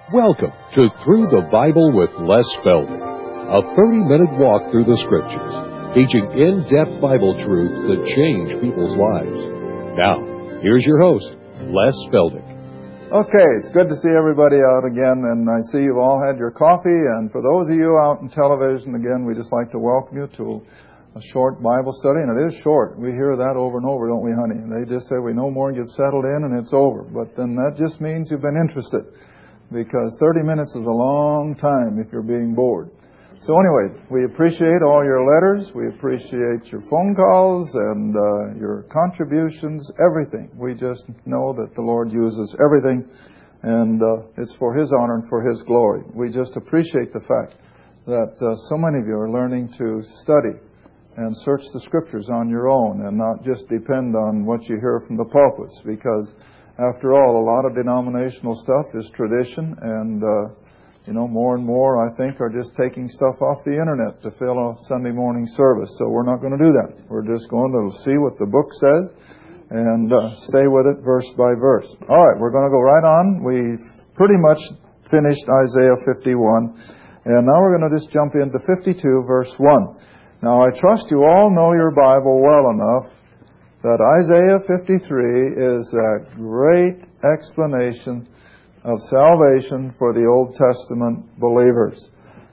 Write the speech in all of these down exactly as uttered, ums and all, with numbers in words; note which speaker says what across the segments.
Speaker 1: Welcome to Through the Bible with Les Feldick, a thirty-minute walk through the Scriptures, teaching in-depth Bible truths that change people's lives. Now, here's your host, Les Feldick.
Speaker 2: Okay, it's good to see everybody out again, and I see you've all had your coffee, and for those of you out in television, again, we just like to welcome you to a short Bible study, and it is short. We hear that over and over, don't we, honey? They just say we no more get settled in and it's over, but then that just means you've been interested, because thirty minutes is a long time if you're being bored. So anyway, we appreciate all your letters, we appreciate your phone calls and uh, your contributions, everything. We just know that the Lord uses everything, and uh, it's for His honor and for His glory. We just appreciate the fact that uh, so many of you are learning to study and search the Scriptures on your own and not just depend on what you hear from the pulpits, because after all, a lot of denominational stuff is tradition, and uh, you know, more and more, I think, are just taking stuff off the internet to fill a Sunday morning service. So we're not going to do that. We're just going to see what the book says and uh, stay with it verse by verse. All right, we're going to go right on. We've pretty much finished Isaiah fifty-one, and now we're going to just jump into fifty-two, verse one. Now, I trust you all know your Bible well enough that Isaiah fifty-three is that great explanation of salvation for the Old Testament believers.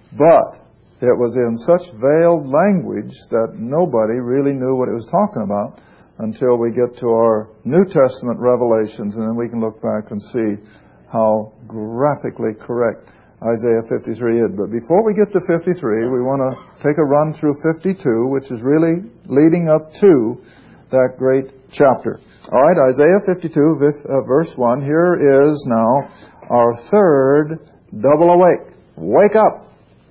Speaker 2: But it was in such veiled language that nobody really knew what it was talking about until we get to our New Testament revelations, and then we can look back and see how graphically correct Isaiah fifty-three is. But before we get to fifty-three, we want to take a run through fifty-two, which is really leading up to that great chapter. All right, Isaiah fifty-two, verse one. Here is now our third double awake. Wake up,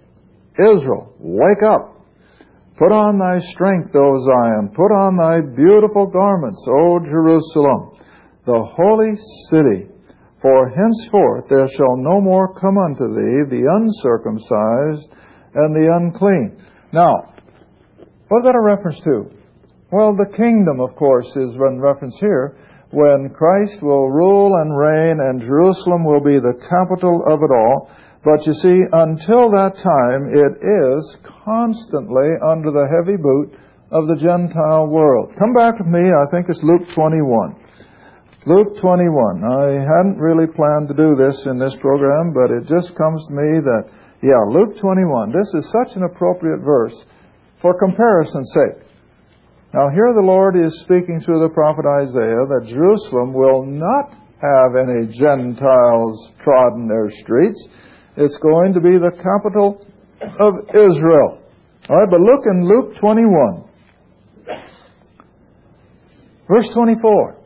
Speaker 2: Israel, wake up. Put on thy strength, O Zion. Put on thy beautiful garments, O Jerusalem, the holy city. For henceforth there shall no more come unto thee the uncircumcised and the unclean. Now, what is that a reference to? Well, the kingdom, of course, is in reference here, when Christ will rule and reign, and Jerusalem will be the capital of it all. But you see, until that time, it is constantly under the heavy boot of the Gentile world. Come back with me, I think it's Luke twenty-one. Luke twenty-one. I hadn't really planned to do this in this program, but it just comes to me that, yeah, Luke twenty-one. This is such an appropriate verse for comparison's sake. Now here the Lord is speaking through the prophet Isaiah that Jerusalem will not have any Gentiles trodden their streets. It's going to be the capital of Israel. All right, but look in Luke twenty-one. Verse twenty-four.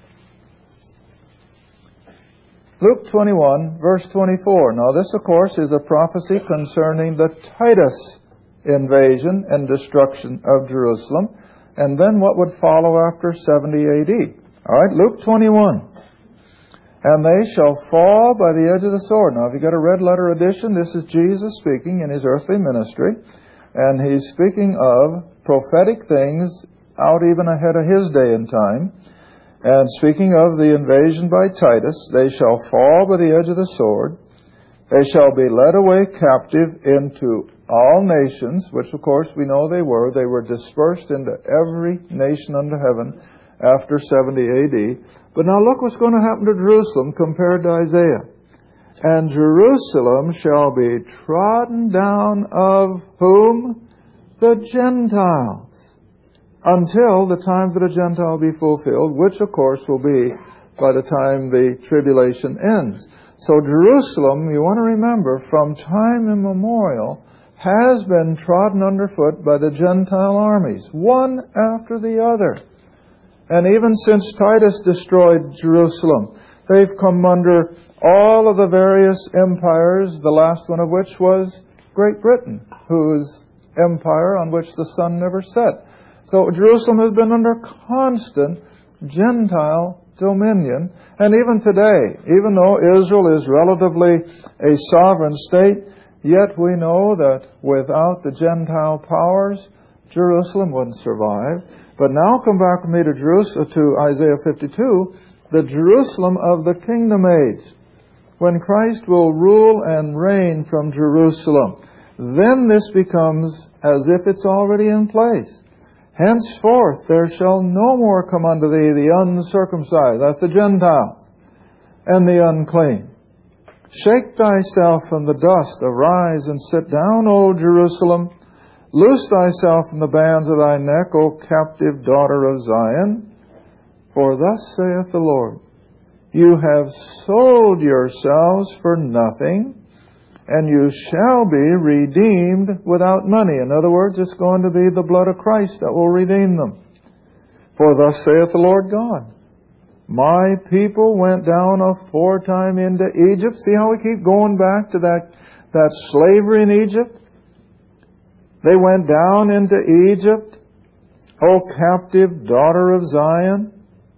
Speaker 2: Luke twenty-one, verse twenty-four. Now this, of course, is a prophecy concerning the Titus invasion and destruction of Jerusalem, and then what would follow after seventy A D. All right, Luke twenty-one. And they shall fall by the edge of the sword. Now, if you got a red letter edition, this is Jesus speaking in His earthly ministry, and He's speaking of prophetic things out even ahead of His day and time. And speaking of the invasion by Titus, they shall fall by the edge of the sword. They shall be led away captive into all nations, which of course we know they were. They were dispersed into every nation under heaven after seventy A D. But now look what's going to happen to Jerusalem compared to Isaiah. And Jerusalem shall be trodden down of whom? The Gentiles. Until the time for the Gentile be fulfilled, which of course will be by the time the tribulation ends. So Jerusalem, you want to remember, from time immemorial, has been trodden underfoot by the Gentile armies, one after the other. And even since Titus destroyed Jerusalem, they've come under all of the various empires, the last one of which was Great Britain, whose empire on which the sun never set. So Jerusalem has been under constant Gentile dominion. And even today, even though Israel is relatively a sovereign state, yet we know that without the Gentile powers, Jerusalem wouldn't survive. But now come back with me to Jerusalem, to Isaiah fifty-two, the Jerusalem of the kingdom age. when Christ will rule and reign from Jerusalem. Then this becomes as if it's already in place. Henceforth there shall no more come unto thee the uncircumcised, that's the Gentiles, and the unclean. Shake thyself from the dust, arise and sit down, O Jerusalem. Loose thyself from the bands of thy neck, O captive daughter of Zion. For thus saith the Lord, you have sold yourselves for nothing, and you shall be redeemed without money. In other words, it's going to be the blood of Christ that will redeem them. For thus saith the Lord God, my people went down aforetime into Egypt. See how we keep going back to that, that slavery in Egypt? They went down into Egypt, O captive daughter of Zion.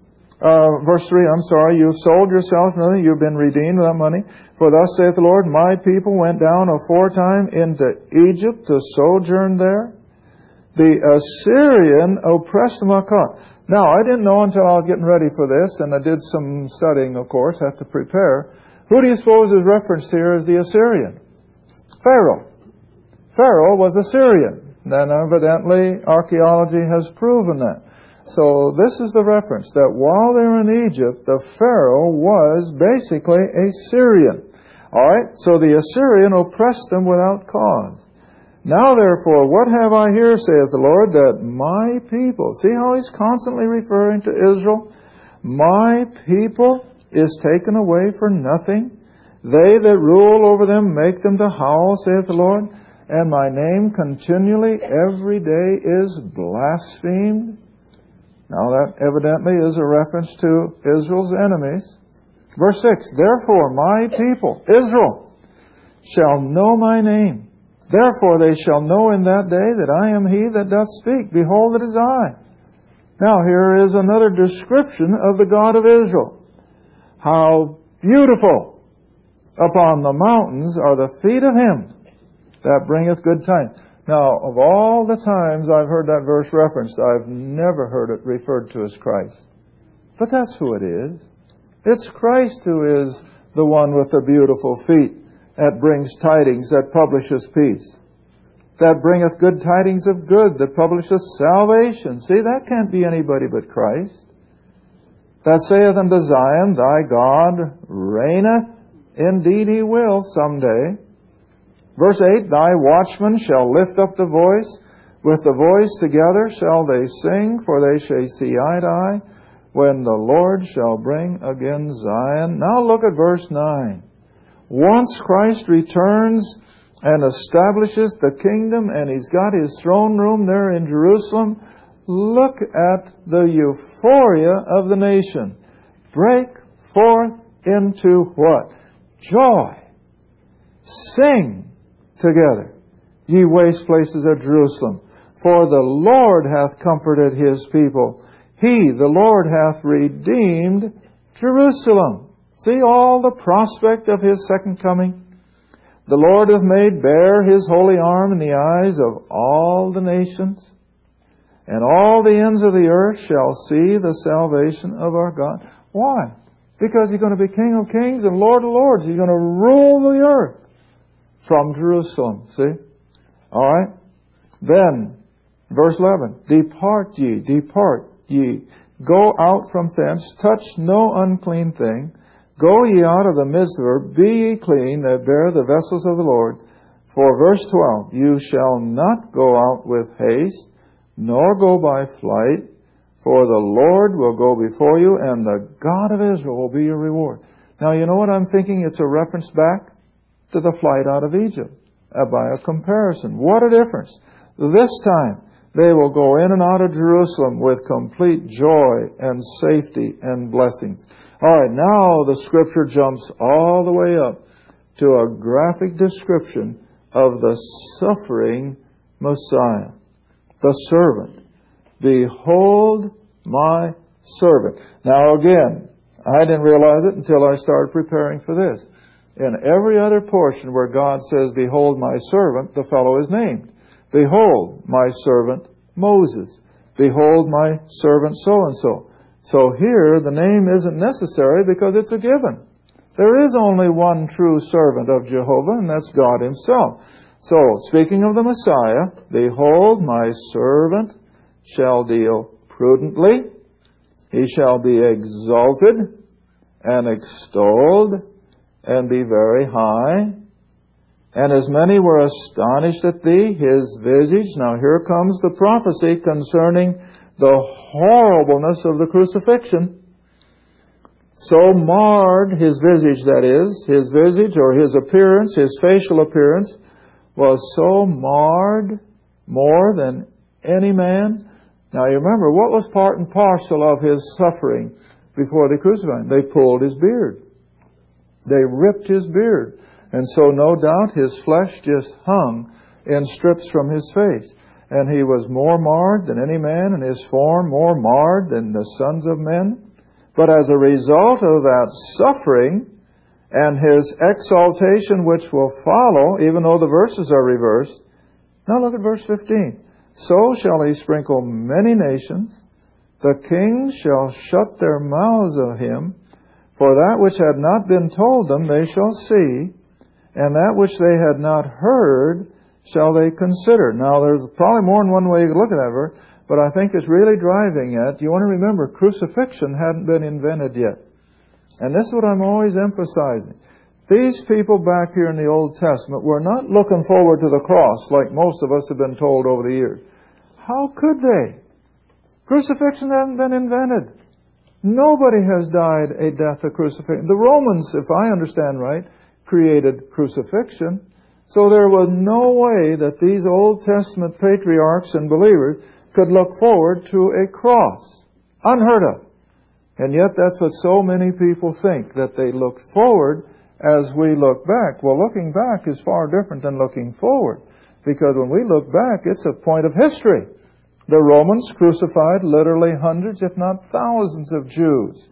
Speaker 2: Uh, verse three, I'm sorry, you've sold yourself for nothing, you've been redeemed without money. For thus saith the Lord, my people went down aforetime into Egypt to sojourn there. The Assyrian oppressed them caught. Now, I didn't know until I was getting ready for this, and I did some studying, of course, have to prepare. Who do you suppose is referenced here as the Assyrian? Pharaoh. Pharaoh was Assyrian. Then evidently archaeology has proven that. So this is the reference, that while they were in Egypt, the Pharaoh was basically a Syrian. Alright, so the Assyrian oppressed them without cause. Now therefore, what have I here, saith the Lord, that my people, see how he's constantly referring to Israel? My people is taken away for nothing. They that rule over them make them to howl, saith the Lord. And my name continually every day is blasphemed. Now that evidently is a reference to Israel's enemies. Verse six, therefore my people, Israel, shall know my name. Therefore they shall know in that day that I am he that doth speak. Behold, it is I. Now here is another description of the God of Israel. How beautiful upon the mountains are the feet of him that bringeth good tidings. Now, of all the times I've heard that verse referenced, I've never heard it referred to as Christ. But that's who it is. It's Christ who is the one with the beautiful feet that brings tidings, that publishes peace, that bringeth good tidings of good, that publisheth salvation. See, that can't be anybody but Christ. That saith unto Zion, thy God reigneth. Indeed he will someday. Verse eight, thy watchmen shall lift up the voice. With the voice together shall they sing, for they shall see eye to eye, when the Lord shall bring again Zion. Now look at verse nine. Once Christ returns and establishes the kingdom, and he's got his throne room there in Jerusalem, look at the euphoria of the nation. Break forth into what? Joy. Sing together, ye waste places of Jerusalem. For the Lord hath comforted his people. He, the Lord, hath redeemed Jerusalem. See all the prospect of his second coming. The Lord hath made bare his holy arm in the eyes of all the nations, and all the ends of the earth shall see the salvation of our God. Why? Because he's going to be King of kings and Lord of lords. He's going to rule the earth from Jerusalem. See? All right. Then, verse eleven. Depart ye, depart ye. Go out from thence, touch no unclean thing. Go ye out of the midst of her, be ye clean that bear the vessels of the Lord. For verse twelve, you shall not go out with haste, nor go by flight, for the Lord will go before you, and the God of Israel will be your reward. Now, you know what I'm thinking? It's a reference back to the flight out of Egypt, uh, by a comparison. What a difference. This time, they will go in and out of Jerusalem with complete joy and safety and blessings. All right, now the Scripture jumps all the way up to a graphic description of the suffering Messiah, the servant. Behold my servant. Now again, I didn't realize it until I started preparing for this. In every other portion where God says, behold my servant, the fellow is named. Behold my servant Moses. Behold my servant so-and-so. So here the name isn't necessary because it's a given. There is only one true servant of Jehovah, and that's God Himself. So, speaking of the Messiah, behold, my servant shall deal prudently. He shall be exalted and extolled and be very high. And as many were astonished at thee, his visage. Now here comes the prophecy concerning the horribleness of the crucifixion. So marred, his visage that is, his visage or his appearance, his facial appearance, was so marred more than any man. Now you remember, what was part and parcel of his suffering before they crucified him? They pulled his beard. They ripped his beard. And so no doubt his flesh just hung in strips from his face. And he was more marred than any man, and his form more marred than the sons of men. But as a result of that suffering and his exaltation which will follow, even though the verses are reversed, now look at verse fifteen. So shall he sprinkle many nations. The kings shall shut their mouths of him. For that which had not been told them they shall see, and that which they had not heard shall they consider. Now there's probably more than one way you could look at that verse, but I think it's really driving at, you want to remember, crucifixion hadn't been invented yet. And this is what I'm always emphasizing. These people back here in the Old Testament were not looking forward to the cross like most of us have been told over the years. How could they? Crucifixion hasn't been invented. Nobody has died a death of crucifixion. The Romans, if I understand right, created crucifixion. So there was no way that these Old Testament patriarchs and believers could look forward to a cross. Unheard of. And yet that's what so many people think, that they look forward as we look back. Well, looking back is far different than looking forward. Because when we look back, it's a point of history. The Romans crucified literally hundreds, if not thousands of Jews.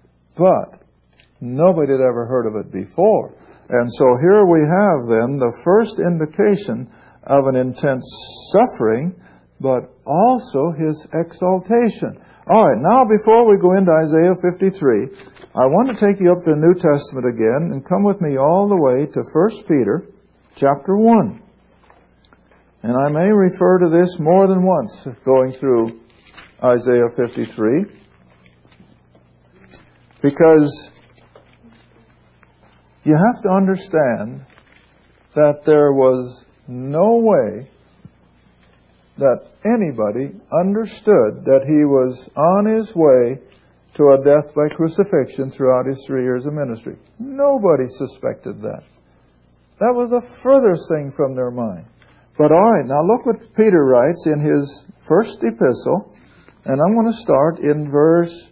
Speaker 2: But nobody had ever heard of it before. And so here we have then the first indication of an intense suffering, but also His exaltation. All right, now before we go into Isaiah fifty-three, I want to take you up to the New Testament again and come with me all the way to First Peter chapter one. And I may refer to this more than once going through Isaiah fifty-three, because you have to understand that there was no way that anybody understood that he was on his way to a death by crucifixion throughout his three years of ministry. Nobody suspected that. That was the furthest thing from their mind. But all right, now look what Peter writes in his first epistle, and I'm going to start in verse...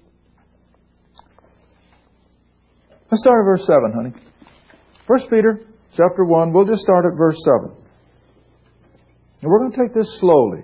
Speaker 2: Let's start at verse seven, honey. First Peter chapter one, we'll just start at verse seven. And we're going to take this slowly.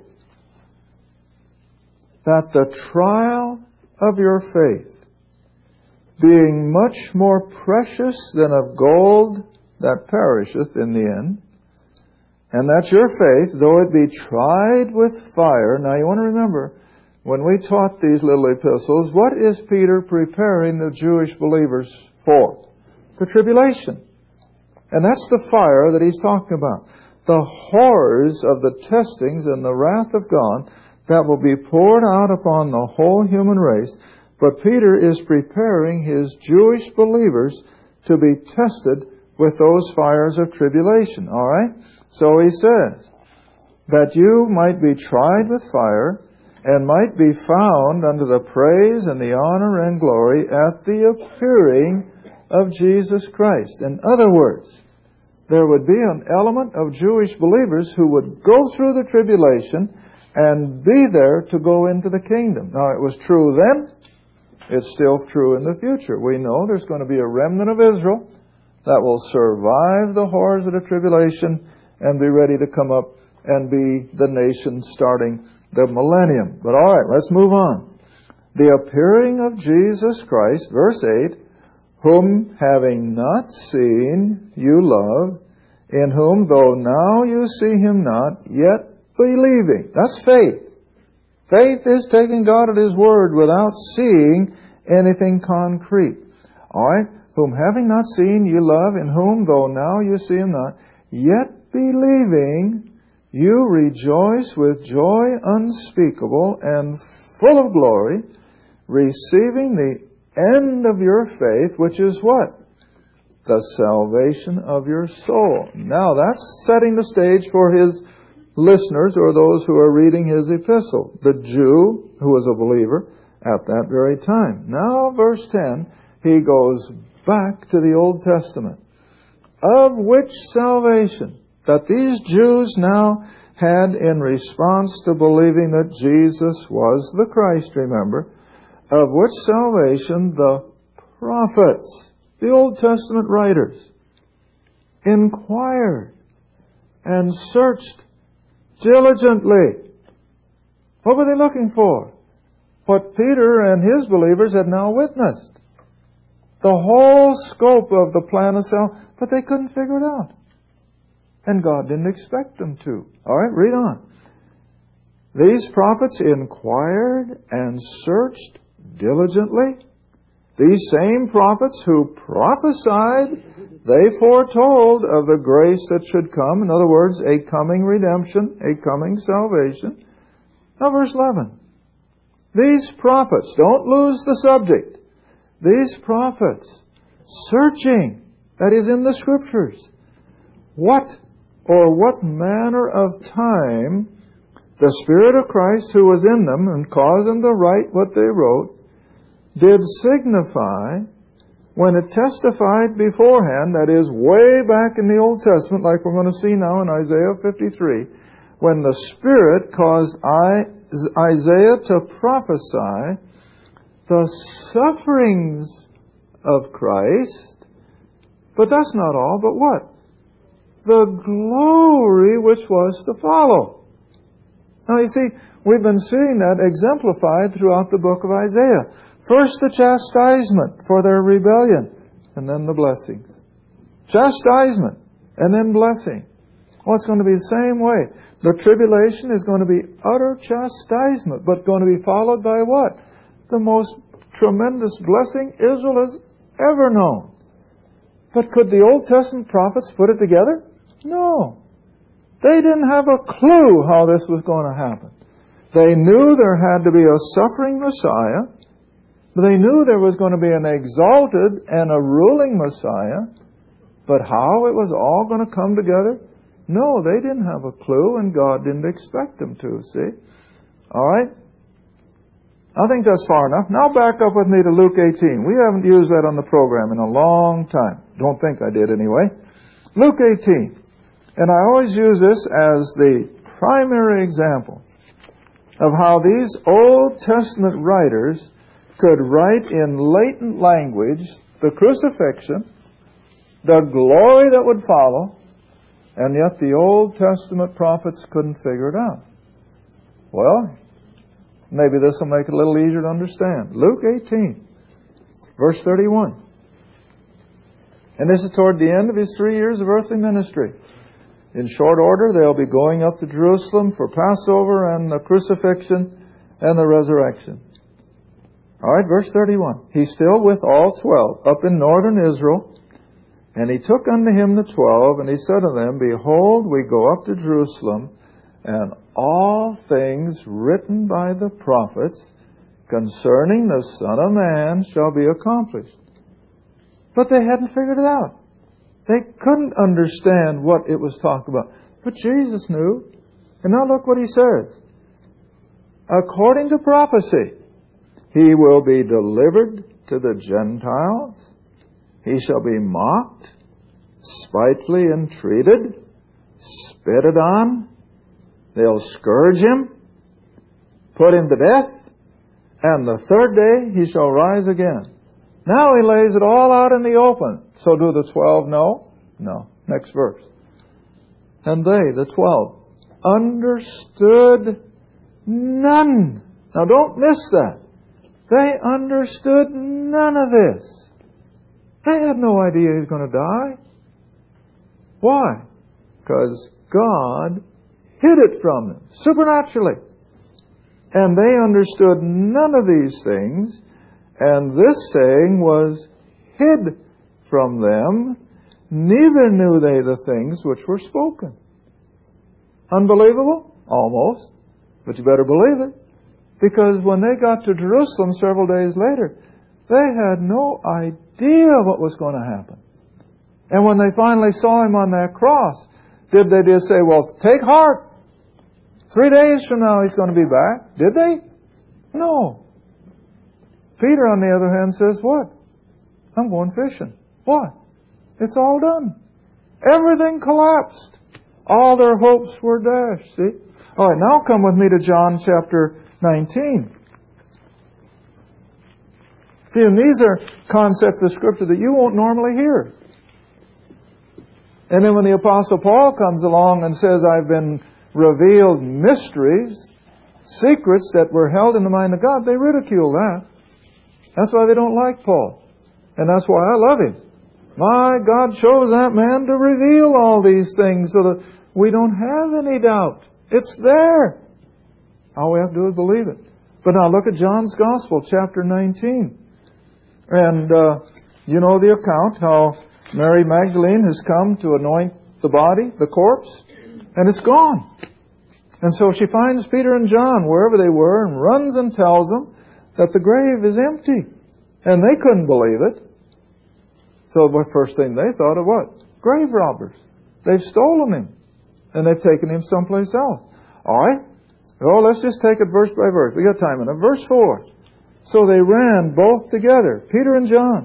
Speaker 2: That the trial of your faith, being much more precious than of gold that perisheth in the end, and that your faith, though it be tried with fire. Now you want to remember, when we taught these little epistles, what is Peter preparing the Jewish believers for? The tribulation. And that's the fire that he's talking about. The horrors of the testings and the wrath of God that will be poured out upon the whole human race. But Peter is preparing his Jewish believers to be tested with those fires of tribulation. All right? So he says, that you might be tried with fire, and might be found unto the praise and the honor and glory at the appearing of Jesus Christ. In other words, there would be an element of Jewish believers who would go through the tribulation and be there to go into the kingdom. Now, it was true then. It's still true in the future. We know there's going to be a remnant of Israel that will survive the horrors of the tribulation and be ready to come up and be the nation starting the millennium. But all right, let's move on. The appearing of Jesus Christ, verse eight, whom having not seen you love, in whom though now you see him not, yet believing. That's faith. Faith is taking God at His word without seeing anything concrete. All right? whom having not seen ye love, in whom, though now you see him not, yet believing, you rejoice with joy unspeakable and full of glory, receiving the end of your faith, which is what? The salvation of your soul. Now that's setting the stage for his listeners, or those who are reading his epistle. The Jew who was a believer at that very time. Now verse ten, he goes back to the Old Testament. Of which salvation that these Jews now had in response to believing that Jesus was the Christ, remember, of which salvation the prophets, the Old Testament writers, inquired and searched diligently. What were they looking for? What Peter and his believers had now witnessed. The whole scope of the plan of salvation, but they couldn't figure it out. And God didn't expect them to. All right, read on. These prophets inquired and searched diligently. These same prophets who prophesied, they foretold of the grace that should come. In other words, a coming redemption, a coming salvation. Now verse eleven. These prophets, don't lose the subject. These prophets, searching, that is in the Scriptures, what or what manner of time the Spirit of Christ who was in them and caused them to write what they wrote, did signify when it testified beforehand, that is, way back in the Old Testament, like we're going to see now in Isaiah fifty-three, when the Spirit caused Isaiah to prophesy the sufferings of Christ. But that's not all, but what? The glory which was to follow. Now you see, we've been seeing that exemplified throughout the book of Isaiah. First the chastisement for their rebellion, and then the blessings. Chastisement, and then blessing. Well, it's going to be the same way. The tribulation is going to be utter chastisement, but going to be followed by what? The most tremendous blessing Israel has ever known. But could the Old Testament prophets put it together? No. They didn't have a clue how this was going to happen. They knew there had to be a suffering Messiah. They knew there was going to be an exalted and a ruling Messiah. But how it was all going to come together? No, they didn't have a clue, and God didn't expect them to, see? All right? I think that's far enough. Now back up with me to Luke eighteen. We haven't used that on the program in a long time. Don't think I did anyway. Luke eighteen. And I always use this as the primary example of how these Old Testament writers could write in latent language the crucifixion, the glory that would follow, and yet the Old Testament prophets couldn't figure it out. Well, maybe this will make it a little easier to understand. Luke eighteen, verse thirty-one. And this is toward the end of his three years of earthly ministry. In short order, they'll be going up to Jerusalem for Passover and the crucifixion and the resurrection. All right, verse thirty-one. He's still with all twelve up in northern Israel. And he took unto him the twelve, and he said to them, Behold, we go up to Jerusalem, and all things written by the prophets concerning the Son of Man shall be accomplished. But they hadn't figured it out. They couldn't understand what it was talking about. But Jesus knew. And now look what he says. According to prophecy, he will be delivered to the Gentiles. He shall be mocked, spitefully entreated, spitted on. They'll scourge him, put him to death, and the third day he shall rise again. Now he lays it all out in the open. So do the twelve know? No. Next verse. And they, the twelve, understood none. Now don't miss that. They understood none of this. They had no idea he was going to die. Why? Because God hid it from them, supernaturally. And they understood none of these things, and this saying was hid from them, neither knew they the things which were spoken. Unbelievable? Almost. But you better believe it. Because when they got to Jerusalem several days later, they had no idea what was going to happen. And when they finally saw Him on that cross, did they just say, well, take heart. Three days from now He's going to be back. Did they? No. Peter, on the other hand, says, what? I'm going fishing. What? It's all done. Everything collapsed. All their hopes were dashed. See? All right, now come with me to John chapter nineteen. See, and these are concepts of Scripture that you won't normally hear. And then when the Apostle Paul comes along and says, I've been revealed mysteries, secrets that were held in the mind of God, they ridicule that. That's why they don't like Paul. And that's why I love him. My God chose that man to reveal all these things so that we don't have any doubt. It's there. All we have to do is believe it. But now look at John's Gospel, chapter nineteen. And uh, you know the account, how Mary Magdalene has come to anoint the body, the corpse, and it's gone. And so she finds Peter and John wherever they were and runs and tells them that the grave is empty. And they couldn't believe it. So the first thing they thought of what? Grave robbers. They've stolen him. And they've taken him someplace else. All right? Oh, let's just take it verse by verse. We got time in it. Verse four. So they ran both together, Peter and John.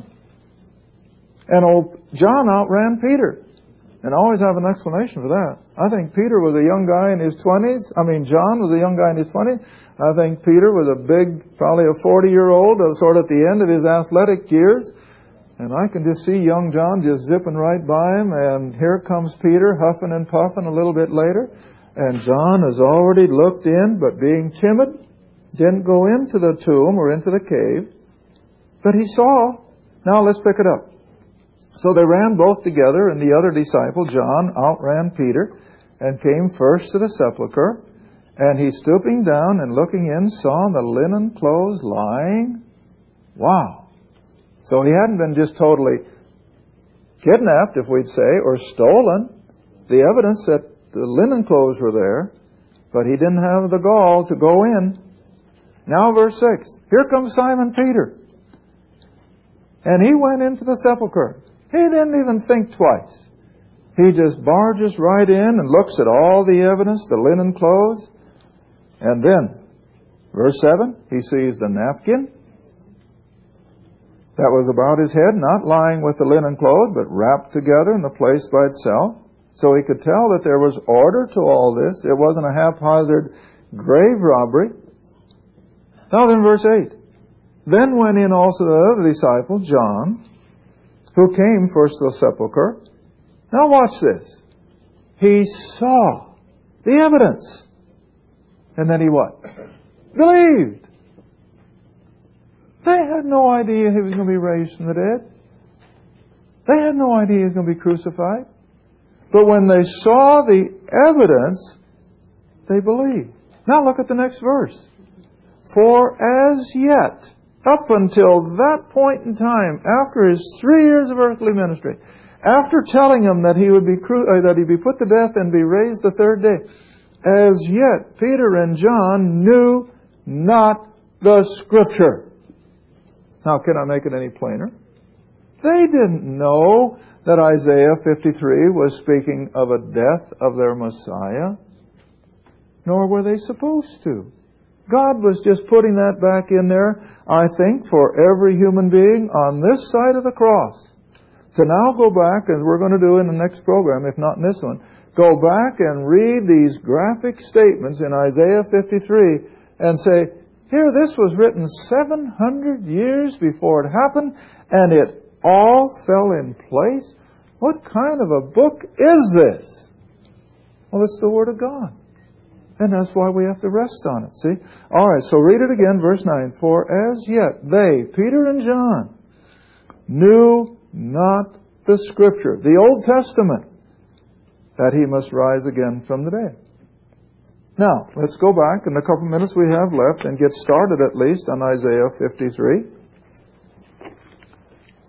Speaker 2: And old John outran Peter. And I always have an explanation for that. I think Peter was a young guy in his twenties. I mean, John was a young guy in his twenties. I think Peter was a big, probably a forty-year-old, sort of at the end of his athletic years. And I can just see young John just zipping right by him. And here comes Peter, huffing and puffing a little bit later. And John has already looked in, but being timid, didn't go into the tomb or into the cave. But he saw. Now let's pick it up. So they ran both together, and the other disciple, John, outran Peter, and came first to the sepulchre. And he, stooping down and looking in, saw the linen clothes lying. Wow. So he hadn't been just totally kidnapped, if we'd say, or stolen. The evidence that the linen clothes were there, but he didn't have the gall to go in. Now verse six. Here comes Simon Peter. And he went into the sepulchre. He didn't even think twice. He just barges right in and looks at all the evidence, the linen clothes. And then, verse seven, he sees the napkin that was about his head, not lying with the linen clothes, but wrapped together in the place by itself. So he could tell that there was order to all this. It wasn't a haphazard grave robbery. Now then, verse eight. Then went in also the other disciple, John, who came first to the sepulchre. Now watch this. He saw the evidence. And then he what? Believed. They had no idea he was going to be raised from the dead. They had no idea he was going to be crucified. But when they saw the evidence, they believed. Now look at the next verse. For as yet, up until that point in time, after his three years of earthly ministry, after telling him that he would be cru- uh, that he'd be put to death and be raised the third day, as yet Peter and John knew not the Scripture. Now, can I make it any plainer? They didn't know that Isaiah fifty-three was speaking of a death of their Messiah, nor were they supposed to. God was just putting that back in there, I think, for every human being on this side of the cross. To now go back, as we're going to do in the next program, if not in this one, go back and read these graphic statements in Isaiah fifty-three and say, here, this was written seven hundred years before it happened, and it all fell in place. What kind of a book is this? Well, it's the Word of God. And that's why we have to rest on it, see? All right, so read it again, verse nine. For as yet they, Peter and John, knew not the Scripture, the Old Testament, that he must rise again from the dead. Now, let's go back in the couple minutes we have left and get started at least on Isaiah fifty-three.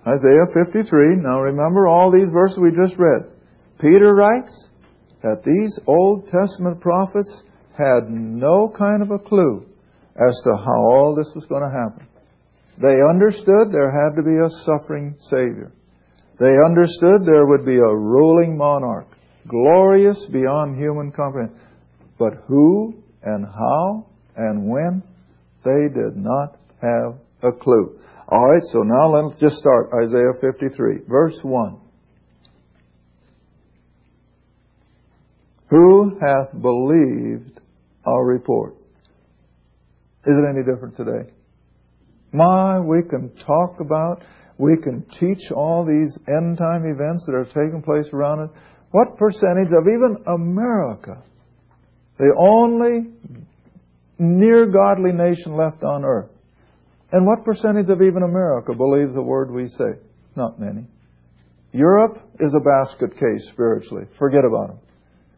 Speaker 2: Isaiah fifty-three. Now remember all these verses we just read. Peter writes that these Old Testament prophets had no kind of a clue as to how all this was going to happen. They understood there had to be a suffering Savior. They understood there would be a ruling monarch, glorious beyond human comprehension. But who and how and when, they did not have a clue. All right, so now let's just start Isaiah fifty-three, verse one. Who hath believed our report? Is it any different today? My, we can talk about, we can teach all these end-time events that are taking place around us. What percentage of even America, the only near godly nation left on earth, and what percentage of even America believes the word we say? Not many. Europe is a basket case spiritually. Forget about them.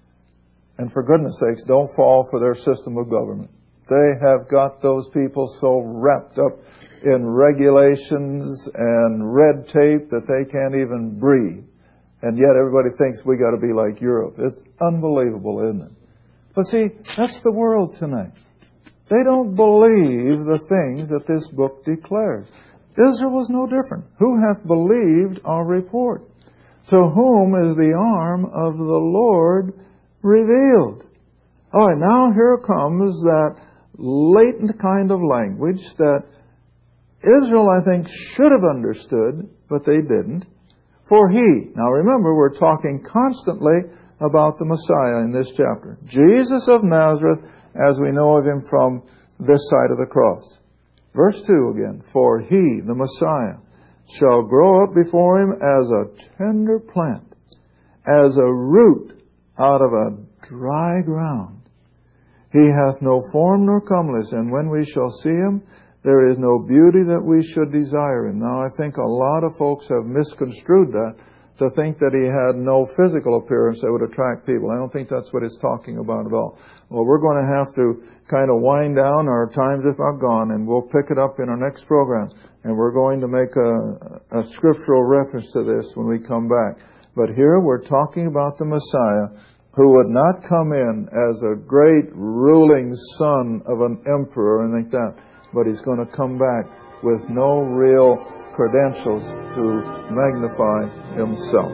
Speaker 2: And for goodness sakes, don't fall for their system of government. They have got those people so wrapped up in regulations and red tape that they can't even breathe. And yet everybody thinks we got to be like Europe. It's unbelievable, isn't it? But see, that's the world tonight. They don't believe the things that this book declares. Israel was no different. Who hath believed our report? To whom is the arm of the Lord revealed? All right, now here comes that latent kind of language that Israel, I think, should have understood, but they didn't. For he, now remember, we're talking constantly about the Messiah in this chapter. Jesus of Nazareth, as we know of him from this side of the cross. Verse two again. For he, the Messiah, shall grow up before him as a tender plant, as a root out of a dry ground. He hath no form nor comeliness, and when we shall see him, there is no beauty that we should desire him. Now, I think a lot of folks have misconstrued that to think that he had no physical appearance that would attract people. I don't think that's what it's talking about at all. Well, we're going to have to kind of wind down. Our time's about gone, and we'll pick it up in our next program. And we're going to make a, a scriptural reference to this when we come back. But here we're talking about the Messiah, who would not come in as a great ruling son of an emperor or anything like that, but he's going to come back with no real credentials to magnify himself.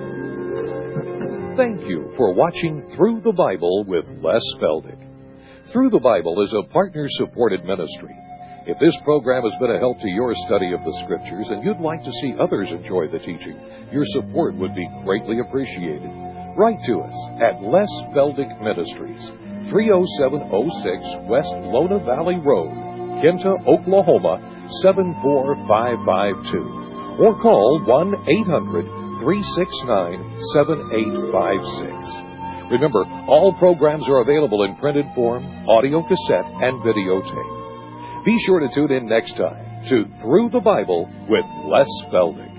Speaker 1: Thank you for watching Through the Bible with Les Feldick. Through the Bible is a partner-supported ministry. If this program has been a help to your study of the Scriptures and you'd like to see others enjoy the teaching, your support would be greatly appreciated. Write to us at Les Feldick Ministries, three oh seven oh six West Lona Valley Road, Kinta, Oklahoma, seven four five five two. Or call one eight hundred three six nine seven eight five six. Remember, all programs are available in printed form, audio cassette, and videotape. Be sure to tune in next time to Through the Bible with Les Feldick.